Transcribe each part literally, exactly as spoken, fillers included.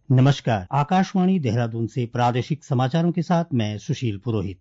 नमस्कार, आकाशवाणी देहरादून से प्रादेशिक समाचारों के साथ मैं सुशील पुरोहित।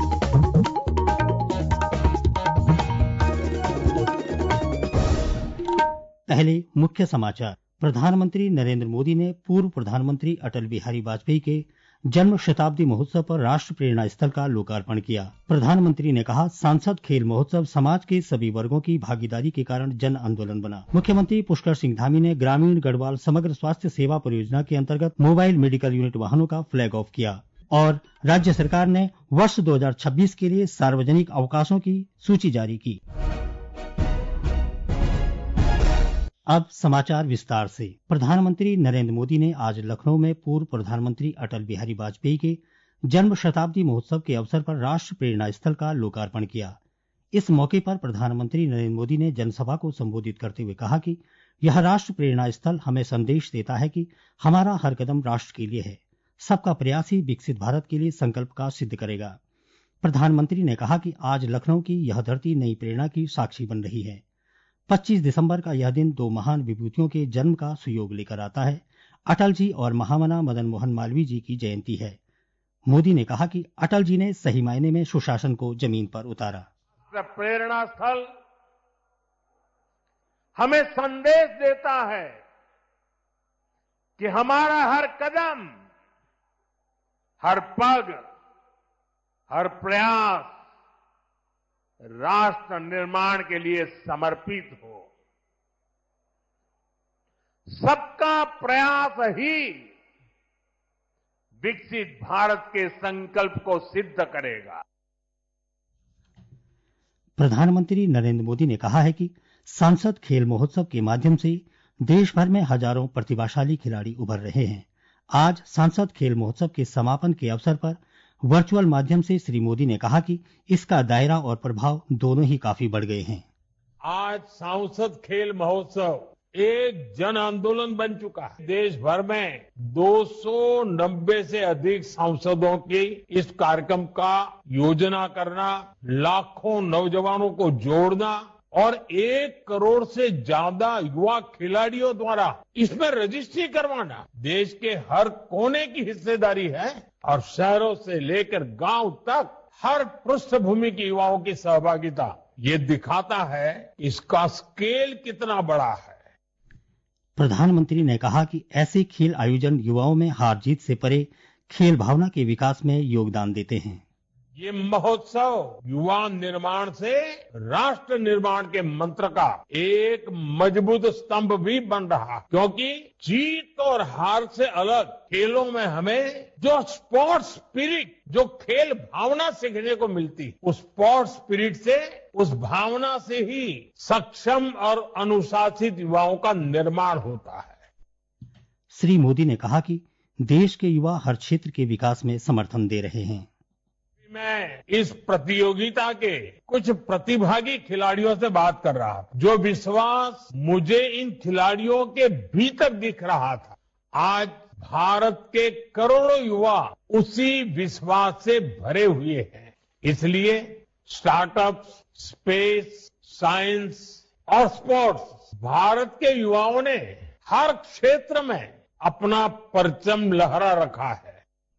पहले मुख्य समाचार। प्रधानमंत्री नरेंद्र मोदी ने पूर्व प्रधानमंत्री अटल बिहारी वाजपेयी के जन्म शताब्दी महोत्सव पर राष्ट्र प्रेरणा स्थल का लोकार्पण किया। प्रधानमंत्री ने कहा, सांसद खेल महोत्सव समाज के सभी वर्गों की भागीदारी के कारण जन आंदोलन बना। मुख्यमंत्री पुष्कर सिंह धामी ने ग्रामीण गढ़वाल समग्र स्वास्थ्य सेवा परियोजना के अंतर्गत मोबाइल मेडिकल यूनिट वाहनों का फ्लैग ऑफ किया। और राज्य सरकार ने वर्ष दो हज़ार छब्बीस के लिए सार्वजनिक अवकाशों की सूची जारी की। अब समाचार विस्तार से। प्रधानमंत्री नरेंद्र मोदी ने आज लखनऊ में पूर्व प्रधानमंत्री अटल बिहारी वाजपेयी के जन्म शताब्दी महोत्सव के अवसर पर राष्ट्र प्रेरणा स्थल का लोकार्पण किया। इस मौके पर प्रधानमंत्री नरेंद्र मोदी ने जनसभा को संबोधित करते हुए कहा कि यह राष्ट्र प्रेरणा स्थल हमें संदेश देता है कि हमारा हर कदम राष्ट्र के लिए है। सबका प्रयास ही विकसित भारत के लिए संकल्प का सिद्ध करेगा। प्रधानमंत्री ने कहा कि आज लखनऊ की यह धरती नई प्रेरणा की साक्षी बन रही है। पच्चीस दिसंबर का यह दिन दो महान विभूतियों के जन्म का सुयोग लेकर आता है। अटल जी और महामना मदन मोहन मालवीय जी की जयंती है। मोदी ने कहा कि अटल जी ने सही मायने में सुशासन को जमीन पर उतारा। प्रेरणा स्थल हमें संदेश देता है कि हमारा हर कदम, हर पग, हर प्रयास राष्ट्र निर्माण के लिए समर्पित हो। सबका प्रयास ही विकसित भारत के संकल्प को सिद्ध करेगा। प्रधानमंत्री नरेंद्र मोदी ने कहा है कि सांसद खेल महोत्सव के माध्यम से देश भर में हजारों प्रतिभाशाली खिलाड़ी उभर रहे हैं। आज सांसद खेल महोत्सव के समापन के अवसर पर वर्चुअल माध्यम से श्री मोदी ने कहा कि इसका दायरा और प्रभाव दोनों ही काफी बढ़ गए हैं। आज सांसद खेल महोत्सव एक जन आंदोलन बन चुका है। देश भर में दो सौ नब्बे से अधिक सांसदों की इस कार्यक्रम का योजना करना, लाखों नौजवानों को जोड़ना और एक करोड़ से ज्यादा युवा खिलाड़ियों द्वारा इसमें रजिस्ट्री करवाना देश के हर कोने की हिस्सेदारी है। और शहरों से लेकर गांव तक हर पृष्ठभूमि के युवाओं की सहभागिता ये दिखाता है इसका स्केल कितना बड़ा है। प्रधानमंत्री ने कहा कि ऐसे खेल आयोजन युवाओं में हार जीत से परे खेल भावना के विकास में योगदान देते हैं। ये महोत्सव युवा निर्माण से राष्ट्र निर्माण के मंत्र का एक मजबूत स्तंभ भी बन रहा, क्योंकि जीत और हार से अलग खेलों में हमें जो स्पोर्ट्स स्पिरिट, जो खेल भावना सीखने को मिलती, उस स्पोर्ट्स स्पिरिट से, उस भावना से ही सक्षम और अनुशासित युवाओं का निर्माण होता है। श्री मोदी ने कहा कि देश के युवा हर क्षेत्र के विकास में समर्थन दे रहे हैं। मैं इस प्रतियोगिता के कुछ प्रतिभागी खिलाड़ियों से बात कर रहा था। जो विश्वास मुझे इन खिलाड़ियों के भीतर दिख रहा था, आज भारत के करोड़ों युवा उसी विश्वास से भरे हुए हैं। इसलिए स्टार्टअप, स्पेस, साइंस और स्पोर्ट्स, भारत के युवाओं ने हर क्षेत्र में अपना परचम लहरा रखा है।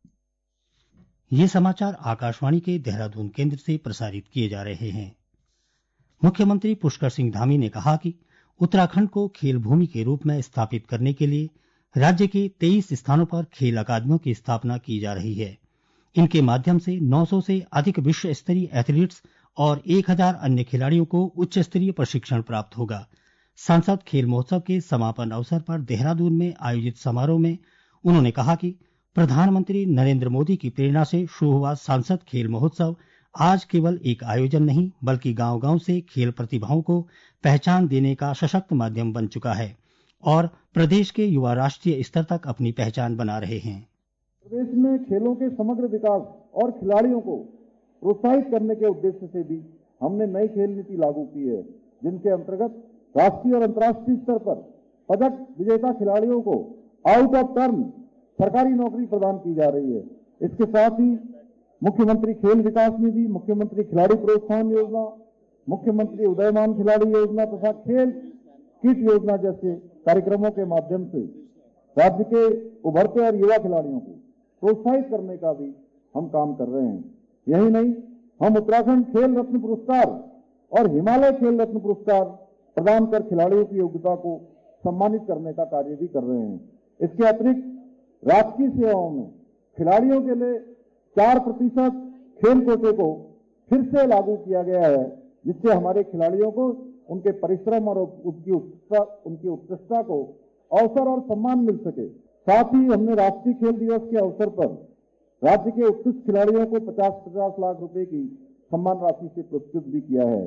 ये समाचार आकाशवाणी के देहरादून केंद्र से प्रसारित किए जा रहे हैं। मुख्यमंत्री पुष्कर सिंह धामी ने कहा कि उत्तराखंड को खेल भूमि के रूप में स्थापित करने के लिए राज्य के तेईस स्थानों पर खेल अकादमियों की स्थापना की जा रही है। इनके माध्यम से नौ सौ से अधिक विश्व स्तरीय एथलीट्स और एक हज़ार अन्य खिलाड़ियों को उच्च स्तरीय प्रशिक्षण प्राप्त होगा। सांसद खेल महोत्सव के समापन अवसर पर देहरादून में आयोजित समारोह में उन्होंने कहा कि प्रधानमंत्री नरेंद्र मोदी की प्रेरणा से शुरू हुआ सांसद खेल महोत्सव आज केवल एक आयोजन नहीं, बल्कि गांव-गांव से खेल प्रतिभाओं को पहचान देने का सशक्त माध्यम बन चुका है और प्रदेश के युवा राष्ट्रीय स्तर तक अपनी पहचान बना रहे हैं। प्रदेश में खेलों के समग्र विकास और खिलाड़ियों को प्रोत्साहित करने के उद्देश्य से भी हमने नई खेल नीति लागू की है, जिनके अंतर्गत राष्ट्रीय और अंतर्राष्ट्रीय स्तर पर पदक विजेता खिलाड़ियों को आउट ऑफ टर्म सरकारी नौकरी प्रदान की जा रही है। इसके साथ ही मुख्यमंत्री खेल विकास निधि, मुख्यमंत्री खिलाड़ी प्रोत्साहन योजना, मुख्यमंत्री उदयमान खिलाड़ी योजना तथा खेल किट योजना जैसे कार्यक्रमों के माध्यम से राज्य के उभरते और युवा खिलाड़ियों को प्रोत्साहित करने का भी हम काम कर रहे हैं। यही नहीं, हम उत्तराखंड खेल रत्न पुरस्कार और हिमालय खेल रत्न पुरस्कार प्रदान कर खिलाड़ियों की योग्यता को सम्मानित करने का कार्य भी कर रहे हैं। इसके अतिरिक्त राजकीय सेवाओं में खिलाड़ियों के लिए चार प्रतिशत खेल कोटे को फिर से लागू किया गया है, जिससे हमारे खिलाड़ियों को उनके परिश्रम और उनकी उत्कृष्टता उनकी उत्कृष्टता को अवसर और सम्मान मिल सके। साथ ही हमने राष्ट्रीय खेल दिवस के अवसर पर राज्य के उत्कृष्ट खिलाड़ियों को पचास पचास लाख रुपए की सम्मान राशि से पुरस्कृत भी किया है।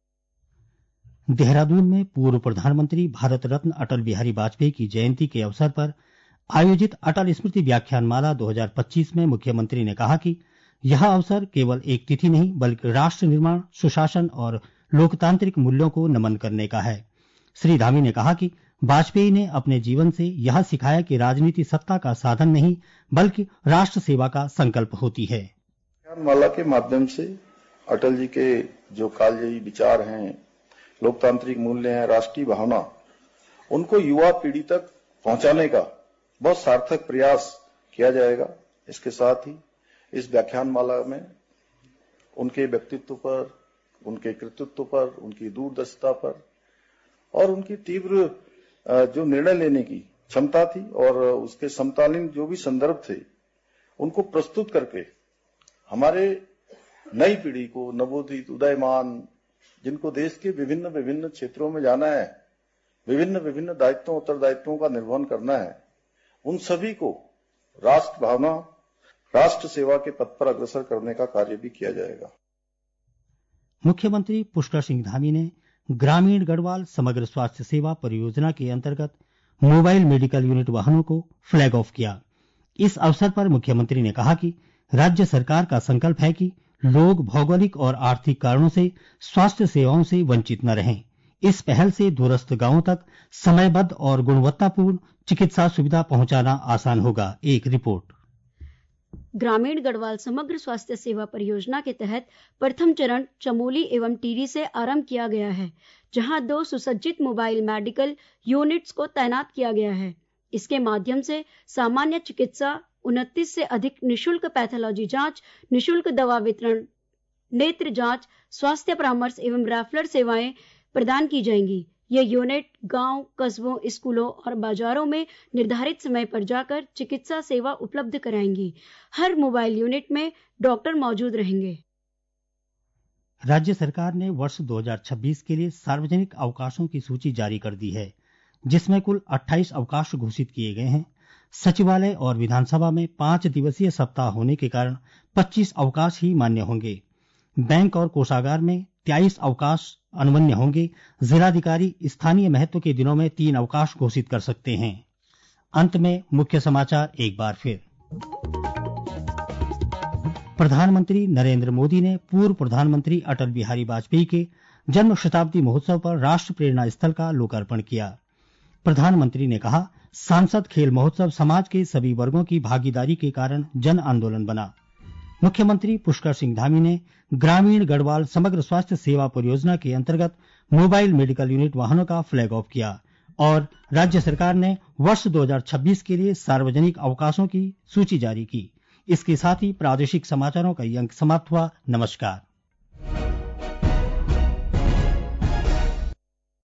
देहरादून में पूर्व प्रधानमंत्री भारत रत्न अटल बिहारी वाजपेयी की जयंती के अवसर पर आयोजित अटल स्मृति व्याख्यानमाला दो हज़ार पच्चीस में मुख्यमंत्री ने कहा कि यह अवसर केवल एक तिथि नहीं बल्कि राष्ट्र निर्माण, सुशासन और लोकतांत्रिक मूल्यों को नमन करने का है। श्री धामी ने कहा कि वाजपेयी ने अपने जीवन से यह सिखाया कि राजनीति सत्ता का साधन नहीं बल्कि राष्ट्र सेवा का संकल्प होती है। व्याख्यानमाला के माध्यम से अटल जी के जो कालजयी विचार हैं, लोकतांत्रिक मूल्य हैं, राष्ट्रीय भावना, उनको युवा पीढ़ी तक पहुंचाने का बहुत सार्थक प्रयास किया जाएगा। इसके साथ ही इस व्याख्यानमाला में उनके व्यक्तित्व पर, उनके कृतित्व पर, उनकी दूरदर्शिता पर और उनकी तीव्र जो निर्णय लेने की क्षमता थी और उसके समकालीन जो भी संदर्भ थे, उनको प्रस्तुत करके हमारे नई पीढ़ी को, नवोदित उदयमान, जिनको देश के विभिन्न विभिन्न क्षेत्रों में जाना है, विभिन्न विभिन्न दायित्वों उत्तरदायित्वों का निर्वहन करना है, उन सभी को राष्ट्र भावना, राष्ट्र सेवा के पथ पर अग्रसर करने का कार्य भी किया जाएगा। मुख्यमंत्री पुष्कर सिंह धामी ने ग्रामीण गढ़वाल समग्र स्वास्थ्य सेवा परियोजना के अंतर्गत मोबाइल मेडिकल यूनिट वाहनों को फ्लैग ऑफ किया। इस अवसर पर मुख्यमंत्री ने कहा कि राज्य सरकार का संकल्प है कि लोग भौगोलिक और आर्थिक कारणों से स्वास्थ्य सेवाओं से वंचित न रहें। इस पहल से दूरस्थ गांवों तक समयबद्ध और गुणवत्तापूर्ण चिकित्सा सुविधा पहुंचाना आसान होगा। एक रिपोर्ट। ग्रामीण गढ़वाल समग्र स्वास्थ्य सेवा परियोजना के तहत प्रथम चरण चमोली एवं टिहरी से आरंभ किया गया है, जहां दो सुसज्जित मोबाइल मेडिकल यूनिट्स को तैनात किया गया है। इसके माध्यम से सामान्य चिकित्सा, उनतीस से अधिक निशुल्क पैथोलॉजी जांच, निशुल्क दवा वितरण, नेत्र जांच, स्वास्थ्य परामर्श एवं रेफरल सेवाएं प्रदान की जाएंगी। ये यूनिट गांव, कस्बों, स्कूलों और बाजारों में निर्धारित समय पर जाकर चिकित्सा सेवा उपलब्ध कराएंगी। हर मोबाइल यूनिट में डॉक्टर मौजूद रहेंगे। राज्य सरकार ने वर्ष दो हज़ार छब्बीस के लिए सार्वजनिक अवकाशों की सूची जारी कर दी है, जिसमें कुल अट्ठाईस अवकाश घोषित किए गए हैं। सचिवालय और विधानसभा में पांच दिवसीय सप्ताह होने के कारण पच्चीस अवकाश ही मान्य होंगे। बैंक और कोषागार में तेईस अवकाश अनुमन्य होंगे। जिलाधिकारी स्थानीय महत्व के दिनों में तीन अवकाश घोषित कर सकते हैं। अंत में मुख्य समाचार एक बार फिर। प्रधानमंत्री नरेंद्र मोदी ने पूर्व प्रधानमंत्री अटल बिहारी वाजपेयी के जन्म शताब्दी महोत्सव पर राष्ट्र प्रेरणा स्थल का लोकार्पण किया। प्रधानमंत्री ने कहा, सांसद खेल महोत्सव समाज के सभी वर्गों की भागीदारी के कारण जन आंदोलन बना। मुख्यमंत्री पुष्कर सिंह धामी ने ग्रामीण गढ़वाल समग्र स्वास्थ्य सेवा परियोजना के अंतर्गत मोबाइल मेडिकल यूनिट वाहनों का फ्लैग ऑफ किया। और राज्य सरकार ने वर्ष दो हज़ार छब्बीस के लिए सार्वजनिक अवकाशों की सूची जारी की। इसके साथ ही प्रादेशिक समाचारों का ये अंक समाप्त हुआ। नमस्कार।